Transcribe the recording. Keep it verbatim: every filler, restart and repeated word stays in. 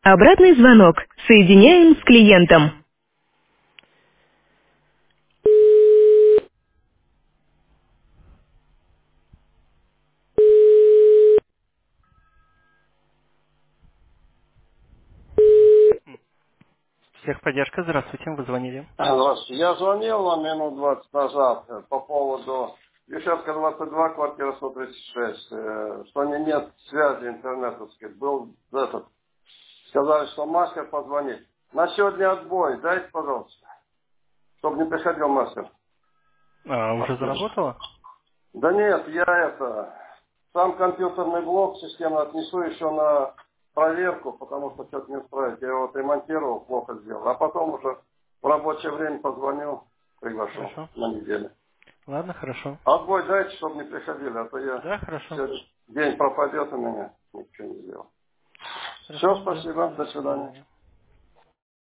Обратный звонок. Соединяем с клиентом. Техподдержка, здравствуйте, вы звонили. Здравствуйте. Я звонил вам минут двадцать назад э, по поводу Юшевка двадцать два, квартира сто тридцать шесть, э, что не, нет связи интернетовской. Был этот, сказали, что мастер позвонит. На сегодня отбой, дайте, пожалуйста, чтобы не приходил мастер. А, уже заработало? Да нет, я это, сам компьютерный блок системы отнесу еще на проверку, потому что что-то не устраивает. Я его отремонтировал, плохо сделал. А потом уже в рабочее время позвоню, приглашу Хорошо. на неделю. Ладно, хорошо. Отбой дайте, чтобы не приходили, а то я Да, хорошо. сегодня день пропадет у меня, ничего не сделал. Все, Хорошо. Да. спасибо, до До свидания. свидания.